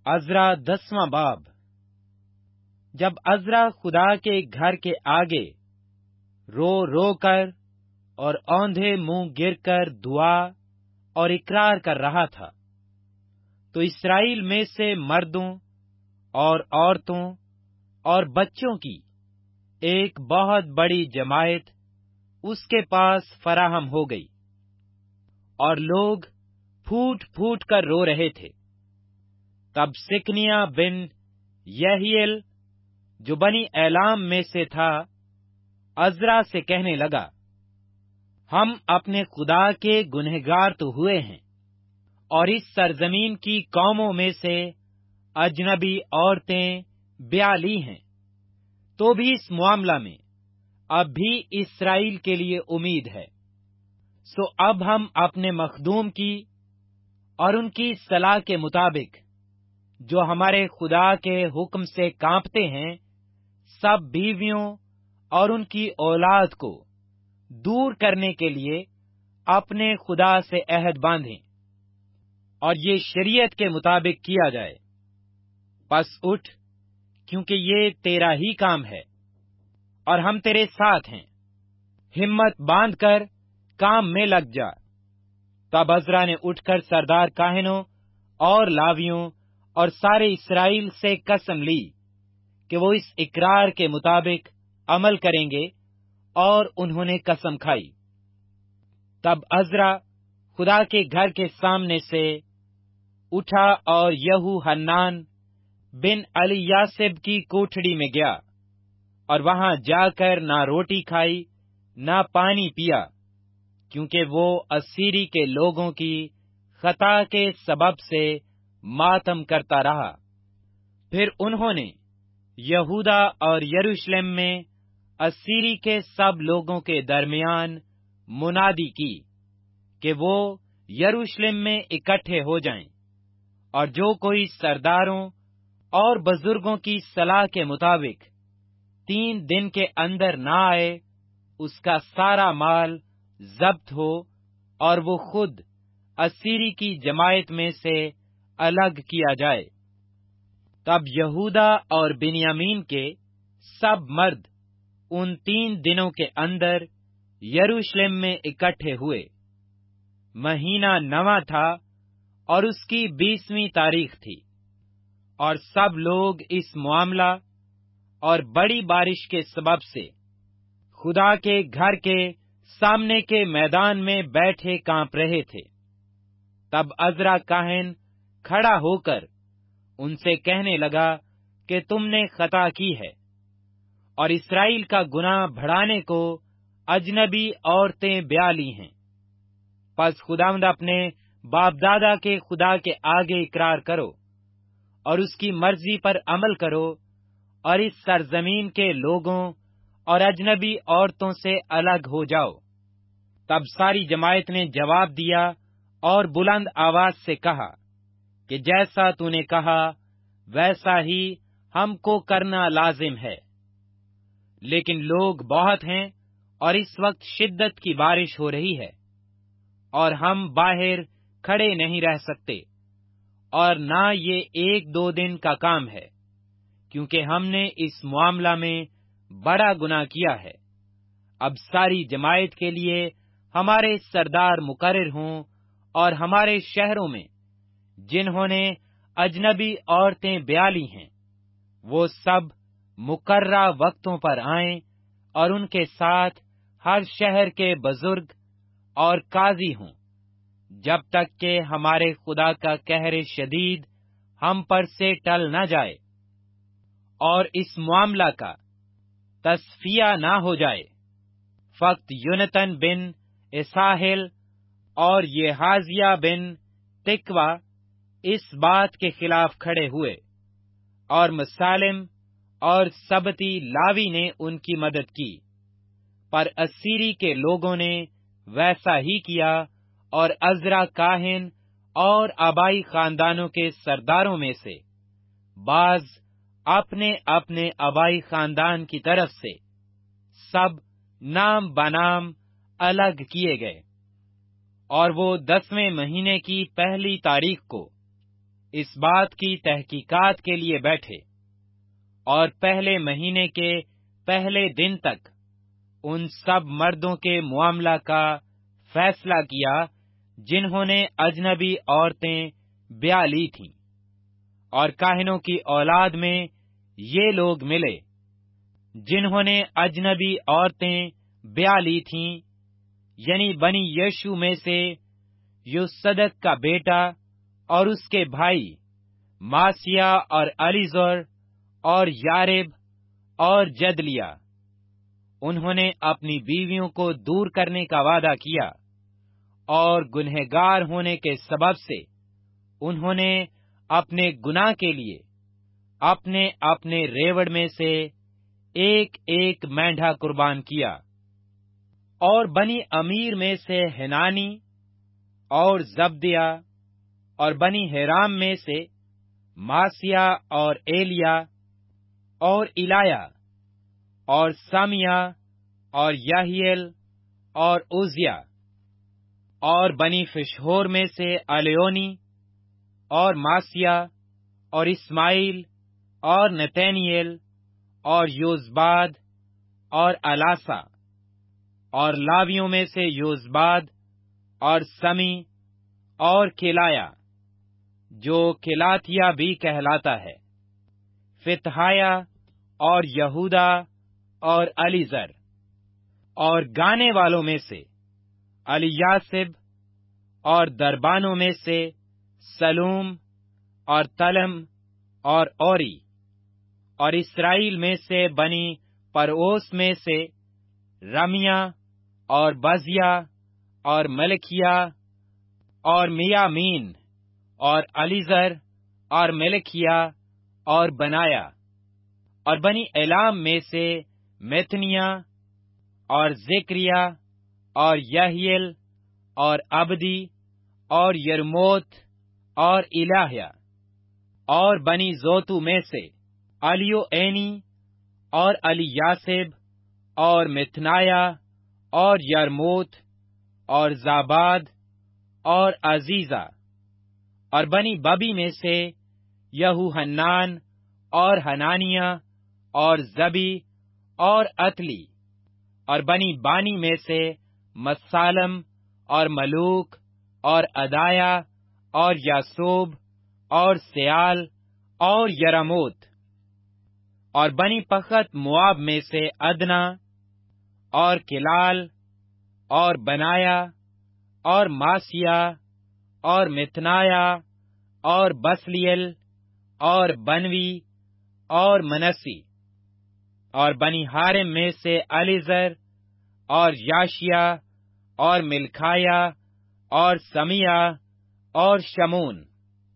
عزرا 10واں باب۔ جب عزرا خدا کے گھر کے آگے رو رو کر اور اوندھے منہ گر کر دعا اور اقرار کر رہا تھا، تو اسرائیل میں سے مردوں اور عورتوں اور بچوں کی ایک بہت بڑی جماعت اس کے پاس فراہم ہو گئی، اور لوگ پھوٹ پھوٹ کر رو رہے تھے۔ تب سکنیا بن یحییل جو بنی ایلام میں سے تھا، عزرا سے کہنے لگا، ہم اپنے خدا کے گنہگار تو ہوئے ہیں، اور اس سرزمین کی قوموں میں سے اجنبی عورتیں بیاہ لی ہیں، تو بھی اس معاملہ میں اب بھی اسرائیل کے لیے امید ہے۔ سو اب ہم اپنے مخدوم کی اور ان کی صلاح کے مطابق، جو ہمارے خدا کے حکم سے کانپتے ہیں، سب بیویوں اور ان کی اولاد کو دور کرنے کے لیے اپنے خدا سے عہد باندھیں، اور یہ شریعت کے مطابق کیا جائے۔ پس اٹھ، کیونکہ یہ تیرا ہی کام ہے، اور ہم تیرے ساتھ ہیں، ہمت باندھ کر کام میں لگ جا۔ تب عزرا نے اٹھ کر سردار کاہنوں اور لاویوں اور سارے اسرائیل سے قسم لی کہ وہ اس اقرار کے مطابق عمل کریں گے، اور انہوں نے قسم کھائی۔ تب عزرا خدا کے گھر کے سامنے سے اٹھا اور یہو حنان بن الیاسب کی کوٹھڑی میں گیا، اور وہاں جا کر نہ روٹی کھائی نہ پانی پیا، کیونکہ وہ اسیری کے لوگوں کی خطا کے سبب سے ماتم کرتا رہا۔ پھر انہوں نے یہودا اور یروشلم میں اسیری کے سب لوگوں کے درمیان منادی کی کہ وہ یروشلم میں اکٹھے ہو جائیں، اور جو کوئی سرداروں اور بزرگوں کی صلاح کے مطابق 3 دن کے اندر نہ آئے، اس کا سارا مال ضبط ہو، اور وہ خود اسیری کی جماعت میں سے الگ کیا جائے۔ تب یہودا اور بنیامین کے سب مرد ان 3 دنوں کے اندر یروشلم میں اکٹھے ہوئے۔ مہینہ 9واں تھا، اور اس کی 20ویں تاریخ تھی، اور سب لوگ اس معاملہ اور بڑی بارش کے سبب سے خدا کے گھر کے سامنے کے میدان میں بیٹھے کانپ رہے تھے۔ تب عزرا کاہن کھڑا ہو کر ان سے کہنے لگا کہ تم نے خطا کی ہے، اور اسرائیل کا گناہ بڑھانے کو اجنبی عورتیں بیاہ لی ہیں۔ پس خداوند اپنے باپ دادا کے خدا کے آگے اقرار کرو، اور اس کی مرضی پر عمل کرو، اور اس سرزمین کے لوگوں اور اجنبی عورتوں سے الگ ہو جاؤ۔ تب ساری جماعت نے جواب دیا اور بلند آواز سے کہا کہ جیسا تو نے کہا ویسا ہی ہم کو کرنا لازم ہے۔ لیکن لوگ بہت ہیں، اور اس وقت شدت کی بارش ہو رہی ہے، اور ہم باہر کھڑے نہیں رہ سکتے، اور نہ یہ 1-2 دن کا کام ہے، کیونکہ ہم نے اس معاملہ میں بڑا گناہ کیا ہے۔ اب ساری جماعت کے لیے ہمارے سردار مقرر ہوں، اور ہمارے شہروں میں جنہوں نے اجنبی عورتیں بیاہ لی ہیں، وہ سب مقررہ وقتوں پر آئیں، اور ان کے ساتھ ہر شہر کے بزرگ اور قاضی ہوں، جب تک کہ ہمارے خدا کا قہر شدید ہم پر سے ٹل نہ جائے، اور اس معاملہ کا تصفیہ نہ ہو جائے۔ فقط یونتن بن اساہیل اور یحازیہ بن تکوا اس بات کے خلاف کھڑے ہوئے، اور مسالم اور سبتی لاوی نے ان کی مدد کی، پر اسیری کے لوگوں نے ویسا ہی کیا، اور عزرا کاہن اور آبائی خاندانوں کے سرداروں میں سے بعض اپنے اپنے آبائی خاندان کی طرف سے سب نام بنام الگ کیے گئے، اور وہ 10ویں مہینے کی پہلی تاریخ کو اس بات کی تحقیقات کے لیے بیٹھے اور پہلے مہینے کے پہلے دن تک ان سب مردوں کے معاملہ کا فیصلہ کیا جنہوں نے اجنبی عورتیں بیاہ لی تھیں، اور کاہنوں کی اولاد میں یہ لوگ ملے جنہوں نے اجنبی عورتیں بیاہ لی تھیں، یعنی بنی یشو میں سے یوصدق کا بیٹا اور اس کے بھائی ماسیا اور علیزر اور یارب اور جدلیا۔ انہوں نے اپنی بیویوں کو دور کرنے کا وعدہ کیا، اور گنہگار ہونے کے سبب سے انہوں نے اپنے گناہ کے لیے اپنے اپنے ریوڑ میں سے ایک ایک مینڈھا قربان کیا۔ اور بنی امیر میں سے ہنانی اور زبدیا، اور بنی حرام میں سے ماسیا اور ایلیا اور ایلایا اور سامیا اور یحییل اور عزیا، اور بنی فشہور میں سے الیونی اور ماسیا اور اسماعیل اور نتنیل اور یوزباد اور الاسا، اور لاویوں میں سے یوزباد اور سمی اور کلایا جو کلاتیا بھی کہلاتا ہے، فتحایا اور یہودا اور علیزر، اور گانے والوں میں سے الیاسب، اور دربانوں میں سے سلوم اور تلم اور اوری، اور اسرائیل میں سے بنی پروس میں سے رمیا اور بزیا اور ملکیا اور میامین اور علیزر اور ملکیا اور بنایا، اور بنی ایلام میں سے میتنیا اور ذکریا اور یحییل اور عبدی اور یرموت اور الہیا، اور بنی زوتو میں سے الیو اینی اور الیاسب اور متنایا اور یرموت اور زاباد اور عزیزہ، اور بنی ببی میں سے یہوحنان اور حنانیہ اور زبی اور عتلی، اور بنی بانی میں سے مسالم اور ملوک اور ادایا اور یاسوب اور سیال اور یرموت، اور بنی پخت مواب میں سے ادنا اور کلال اور بنایا اور ماسیا اور متنایا اور بسلیل اور بنوی اور منسی، اور بنی حارم میں سے علیزر اور یاشیا اور ملکھایا اور سمیا اور شمون،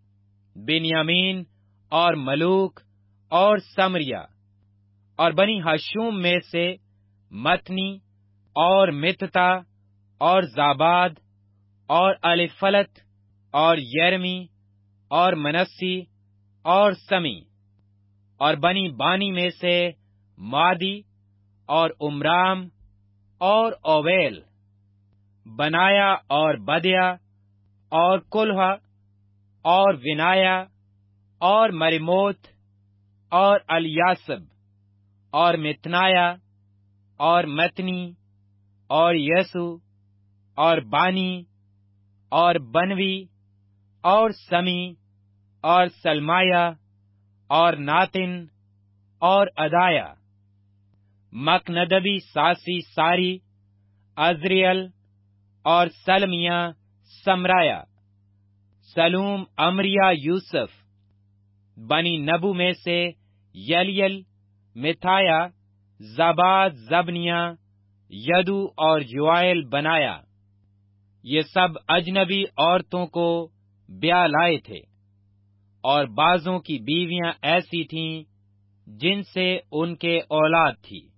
بنیامین اور ملوک اور سمریا، اور بنی حشوم میں سے متنی اور متتا اور زاباد اور الیفلت اور یرمی اور منسی اور سمی، اور بنی بانی میں سے مادی اور عمرام اور اویل، بنایا اور بدیا اور کلہ اور ونایا اور مرموت اور الیاسب اور متنایا اور متنی اور یسو اور بانی اور بنوی اور سمی اور سلمایا اور ناتن اور ادایا، مکندبی ساسی ساری، عزریل اور سلمیا سمرایا، سلوم امریا یوسف، بنی نبو میں سے یلیل، متھایا، زباد زبنیا، یدو اور یوائل بنایا۔ یہ سب اجنبی عورتوں کو بیاہ لائے تھے، اور بعضوں کی بیویاں ایسی تھیں جن سے ان کے اولاد تھی۔